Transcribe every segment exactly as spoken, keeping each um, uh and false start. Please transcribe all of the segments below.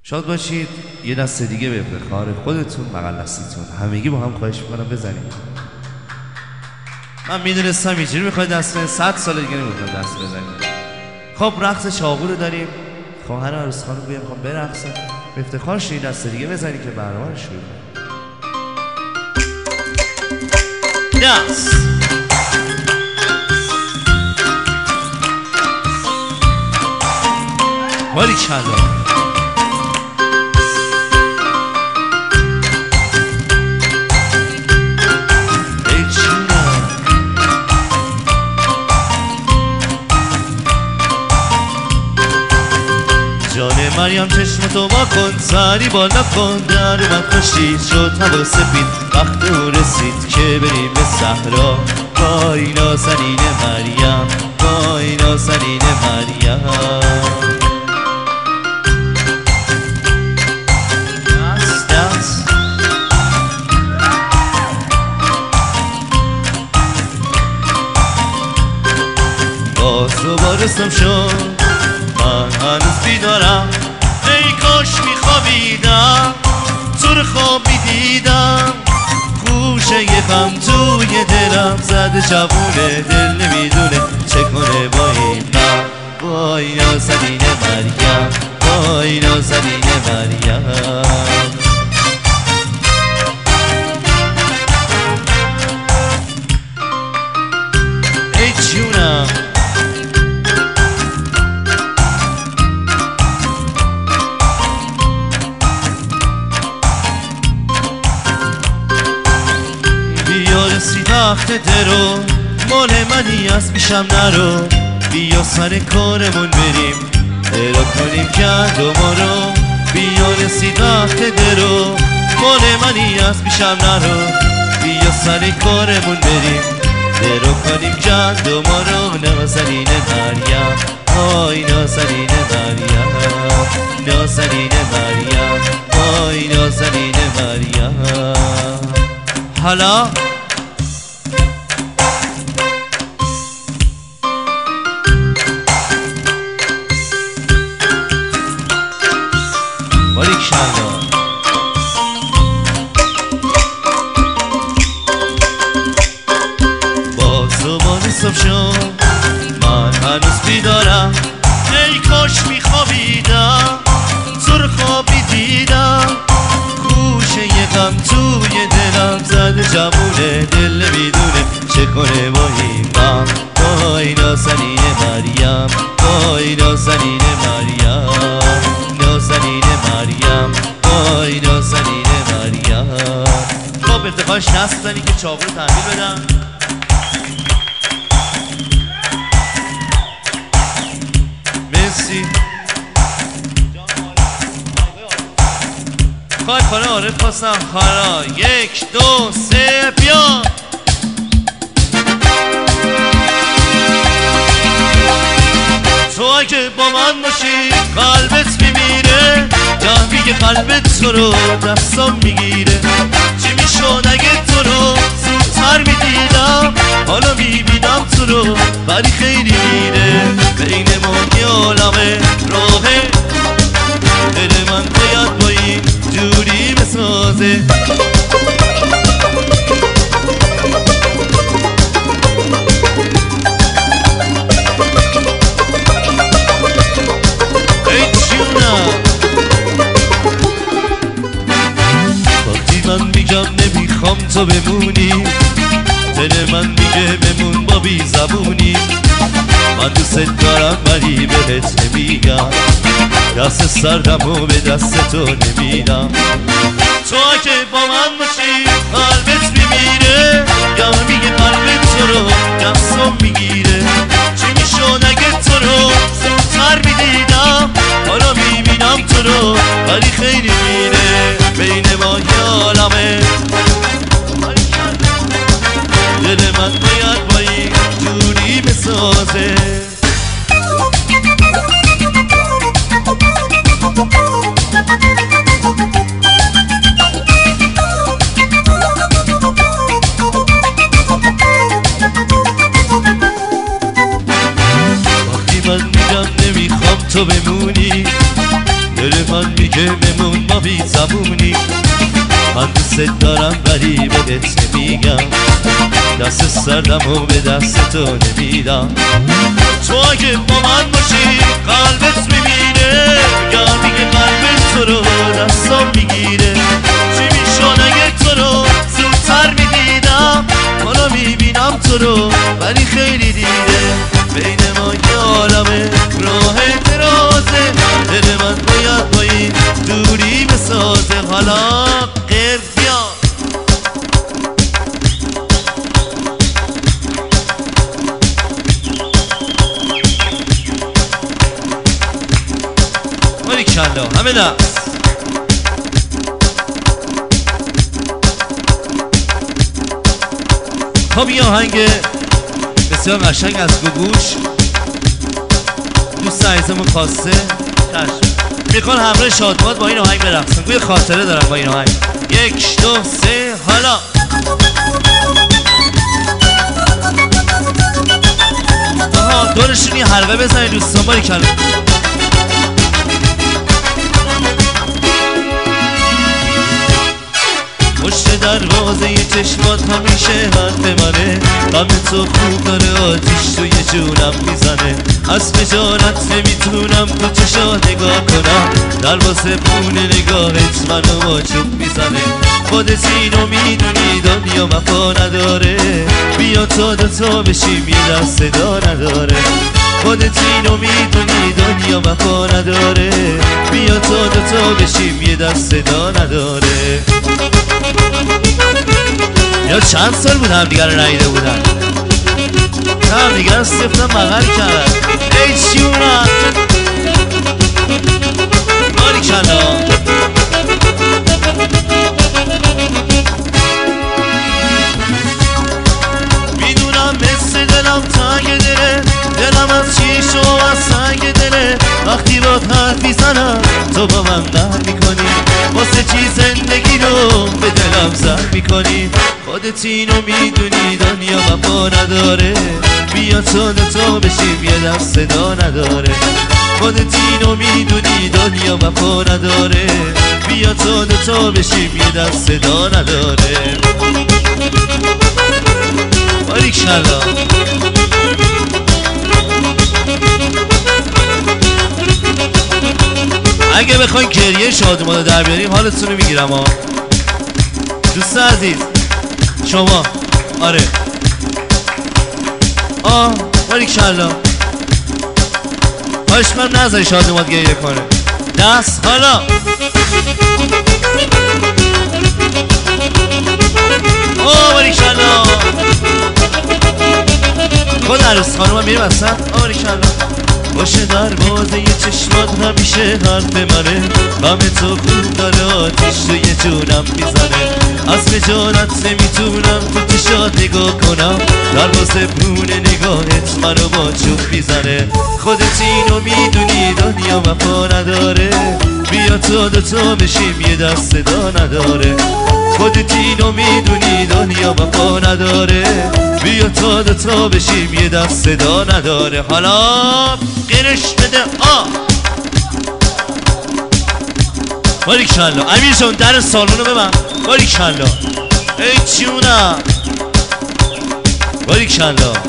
شاد باشید. یه دست دیگه به افتخار خودتون بغل دستیتون همگی با هم خواهش میکنم بزنید. من میدونستم اینجوری میخواید دست بزنید، صد سال دیگه نمیخواید دست بزنید. خب رقص چاقو رو داریم. خواهر عروس خانم بیام میخوام برقصن، به افتخارش این دست دیگه بزنید که برنامه رو شروع کنیم. دست باری کلا مریم چشم تو با کن، سری بالا کن، در من خوشید شد هوا سفید، وقت او رسید که بریم به صحرا. وای نازنین مریم، وای نازنین مریم. دست دست باز دوباره رسم شد، من هنوز بیدارم. ای کاش میخوابیدم، تو رو خواب میدیدم. خوشه یه غم توی دلم زده، جوونه دل نمیدونه چه کنه با این غم. وای نازنین مریم، وای نازنین مریم. ای جونم رسید وقت درو، مال منی از پیشم نرو. بیا سر کارمون بریم، الا کنیم گندما رو. بیا رسید وقت درو، مال منی از پیشم نرو. بیا سر کارمون بریم، درو کنیم گندما رو. نازنین مریم، وای نازنین مریم، نازنین مریم، وای نازنین مریم. حالا صبح شد، من هنوز بیدارم. ای کاش میخوابیدم، تو رو خواب میدیدم. گوشه یه غم توی دلم زده، جوونه دل نمیدونه چه کنه با این غم. وای نازنین مریم، وای نازنین مریم، نازنین مریم، وای نازنین مریم. خب ارتقاش دست بزنی که چاقو رو تحویل بدم. خواهد خانه عارف خواستم خارا. یک دو سه بیا. تو اگه با من باشی قلبت میمیره، جهمی قلبت تو رو دستم میگیره. چی میشد اگه تو رو زودتر میدیدم، حالا میبینم تو رو ولی خیلی میره. بین ما یه عالمه راهه، دل من باید با این جوری بسازه. ای جونم وقتی من میگم نمیخوام تو بمونی، دل من میگه بمون با بی زبونی. من دوست دارم ولی بهت نمیگم، دست سردم و به دست تو نمیدم. تو اگه با من باشی قلبت میمیره، یا میگه قلبت تو رو دستم میگیره. چی میشد اگه تو رو زودتر میدیدم، حالا میبینم تو رو ولی خیلی میره. بین ما یه عالمه، دل من باید با این جوری بسازه. وقتی من میگم نمیخوام تو بمونی، دل من میگه میگه بمون ما بی زبونی. من دوست دارم ولی بهت نمیگم، دست سردم و به دست تو نمیدم. تو اگه با من باشی قلبت میبینه، گرمی که قلبت تو رو دستم میگیره. چی میشون اگه تو رو زودتر میدیدم، حالا میبینم تو رو ولی خیلی دیده. بین ما یه عالمه راه درازه، دل من باید با این دوری بسازه. حالا غیر بیا مالی کلا همه دست. خب این آهنگ بسیار قشنگ از گوگوش دوست عزیزمون خواسته، میخوان همراه شادماد با این آهنگ برقصن. گوی خاطره دارم با این آهنگ. یک دو سه حالا آها دورشون یه حلقه بزنید دوستان. باری کلا پشت دروازه ی چشمات همیشه حرف منه. غم تو خوب داره آتیش توی جونم میزنه. از خجالت نمیتونم تو چشا نگاه کنم، دروازه پونه نگاهت منو ماچوب میزنه. خودت اینو میدونی دنیا وفا نداره، بیا تا دوتا بشیم یه دست صدا نداره. خودت اینو میدونی دنیا وفا نداره، بیا تا دوتا بشیم یه دست صدا نداره. یا چند سال بود هم دیگر رو نهیده بودن، هم دیگر رو صفتم بغل کردن. ای چیونم باری کلا میدونم مثل دلم تنگ دله، دلم از چیش و از سنگ دله. وقتی با حرف میزنم تو با من قهر میکنی، واسه چی زندگی رو به دلم زهر میکنی. خودت اینو میدونی دنیا وفا نداره، بیا تا دوتا بشیم یه دست صدا نداره. خودت اینو میدونی دنیا وفا نداره، بیا تا دوتا بشیم یه دست صدا نداره. باریکلا اگه بخواین گریه شادمانو در بیاریم حالتون رو میگیرم ها دوست عزیز. شما آره آه باریکلا خواهش کنم نذاری شادمانو گریه کنه. دست حالا آه باریکلا خود عروس خانوم هم میریم اصلا. آه باریکلا باشه دروازه یه چشمات همیشه حرف منه. غم تو خوب داره آتیش توی جونم میزنه. از خجالت نمیتونم تو چشات نگاه کنم، دروازه پونه نگاهت منو با چوب میزنه. خودت اینو میدونی دنیا وفا نداره، بیا تا دوتا بشیم یه دست صدا نداره. خودت اینو میدونی دنیا وفا نداره، بیا تا دوتا بشیم یه دست صدا نداره. حالا قرش بده آه باریکلا امیر جان در سالونو ببن. باریکلا ای جونم باریکلا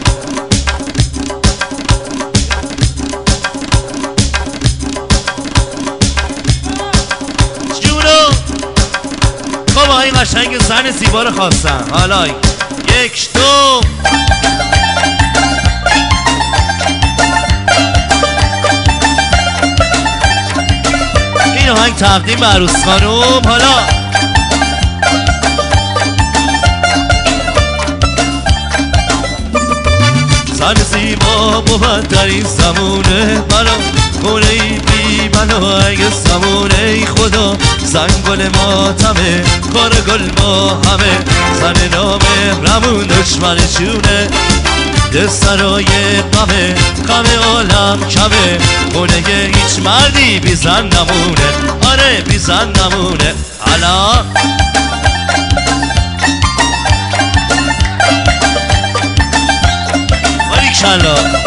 جونو. خب این قشنگ زن زیبا رو خواستم. حالا یک دو این آهنگ تقدیم به عروس خانوم. حالا زن زیبا بود در این زمونه، منو خونه ای بی منو اگه زمونه. ای خدا زن گل ماتمه، کار گل با همه. زن نامه رمون دشمن چونه، دل سرای قمه. غم عالم کمه، خونه هیچ مردی بی زن نمونه. آره بی زن نمونه. حالا باریکلا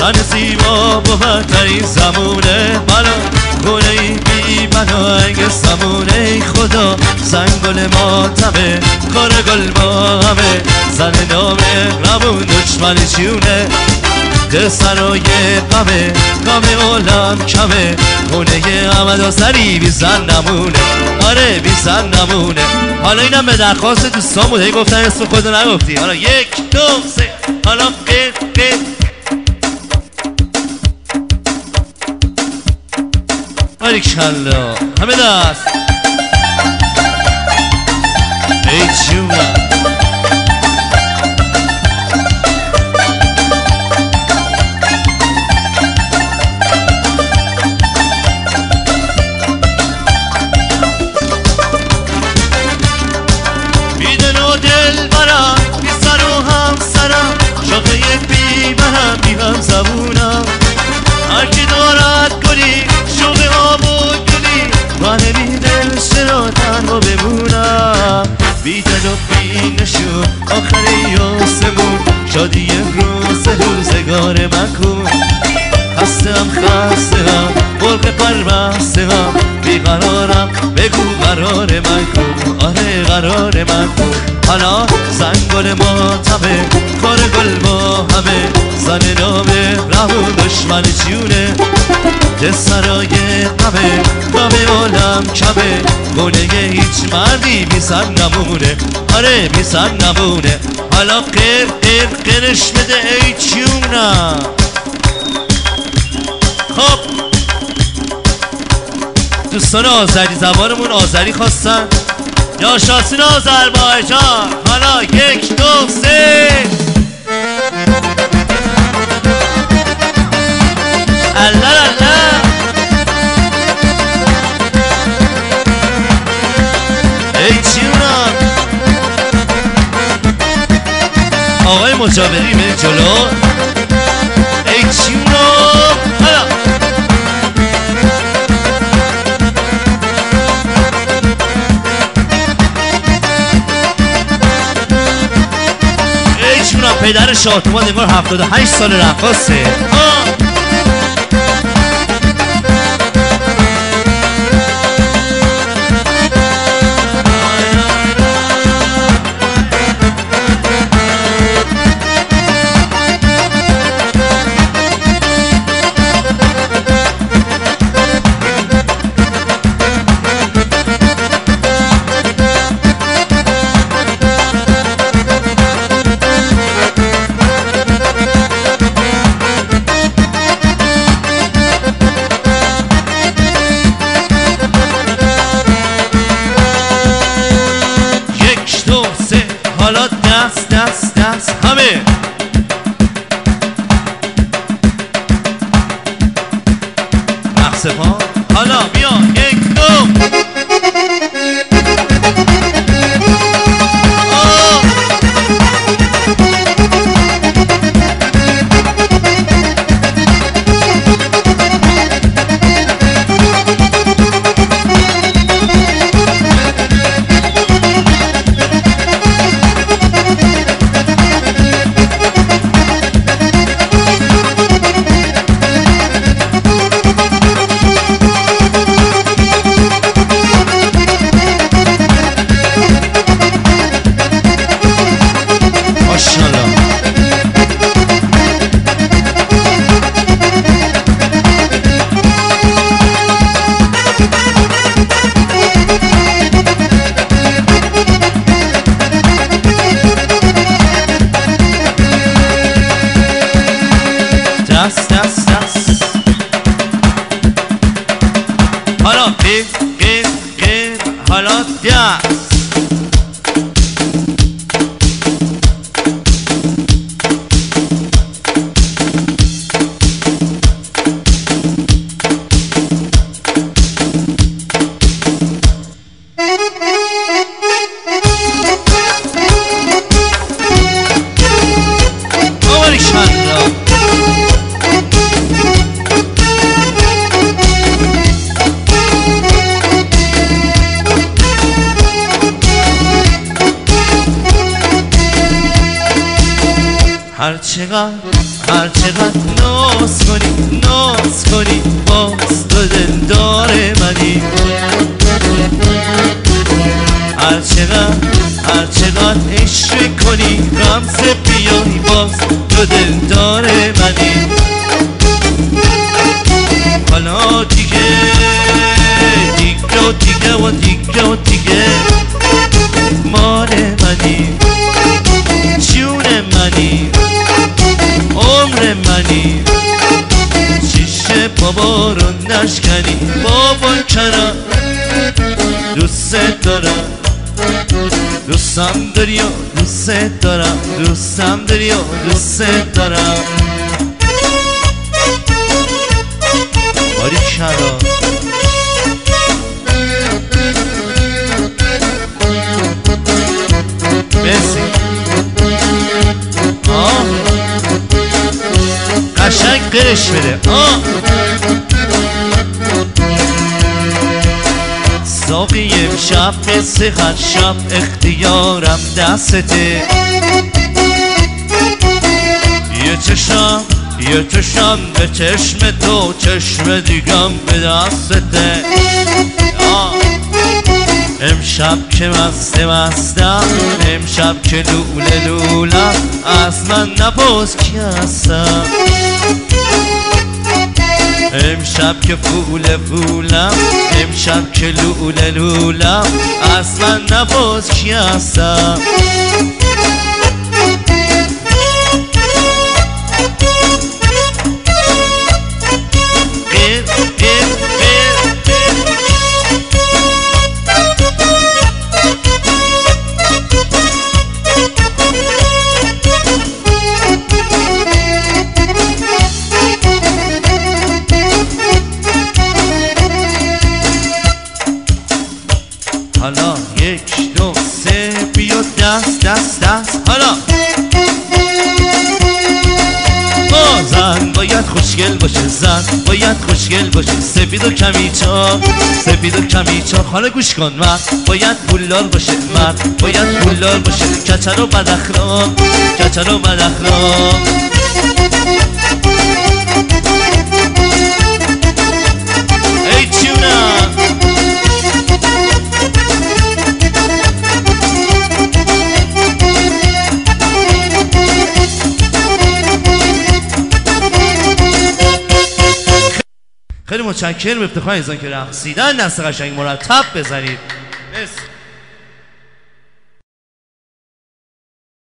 زن زیبا بهترین زمونه حالا خونه ای بی بناهنگ سمونه خدا زنگل ماتمه کار گل با همه زن نامه رمون دشمن چیونه ده سرای قمه قمه عالم کمه خونه احمد آذری بی زن نمونه آره بی زن نمونه حالا اینم به درخواست دوستان بود هی گفتن اسم خودو نگفتی حالا یک دو سه حالا قید قید باریکالله همه دست ای جونم بیدن و دل برم بی سر و هم سرم شاخه بی برم بی هم زبونم هرکی دارد گلی شوق آب و گلی من بی دل چرا تنها بمونم بی دل و بی نشو آخر یاسمون شادی روز روزگار من کن خسته هم خسته هم مرغ پربسته هم بیقرارم بگو قرار من کن آره قرار من کن حالا زنگل ماتمه کار گل با همه زن نامه رمون دشمن چیونه ده سرای قمه قمه عالم کمه خونه هیچ مردی بی سن نمونه آره بی سن نمونه حالا قیر قیر قیرش بده ای چیونم خب دوستان آذری زبانمون آذری خواستن یا شاسین آذربایجان حالا یک دو سه الله الله ای چیونم آقای مجاوری به جلو ای چیونم حالا ای چیونم پدر شاطمان انگار هفتاد و هشت سال رقاصه حالا دست دست دست همه رقص پا حالا بیا یک دو هر چقدر هر چقدر ناز کنی ناز کنی باز تو دلدار منی هر چقدر هر چقدر عشق کنی غمزه بیای باز تو دلدار منی حالا دیگه دیگه و دیگه و دیگه و دیگه مال منی جون منی عمر منی شیشه بابا رو نشکنی بابا کنم دوست دارم دوستم داری و دوست دارم دوستم داری و دوست دارم باری کنم مرسی آه قشنگ قرش بده آه ساقی امشب مثل هر شب اختیارم دسته یه چشم یه چشم به چشم تو چشم دیگم به دسته امشب که مست مستم امشب که لوله لولم از من نپرس کی هستم امشب که فول فولم امشب که لوله لولم از من نپرس کی هستم حالا یک دو سه بیا دست دست دست حالا با زن باید خوشگل باشه زن باید خوشگل باشه سفید و کمیچا سفید و کمیچا حالا گوش کن مرد باید پولدار باشه مرد باید پولدار باشه کچل و بداخلاق کچل و بداخلاق ای چونم خیلی متشکرم افتخار ایزان که رقصیدن دست قشنگ مرتب بزنید. مرسی.